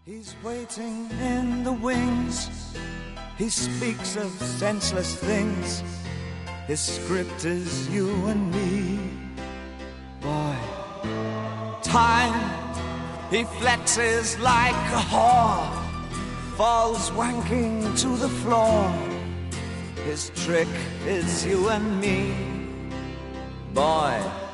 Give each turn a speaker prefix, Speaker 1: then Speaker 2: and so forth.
Speaker 1: He's waiting in the wings. He speaks of senseless things. His script is you and me. Boy, time, he flexes like a whore, falls wanking to the floor. His trick is you and me. Boy,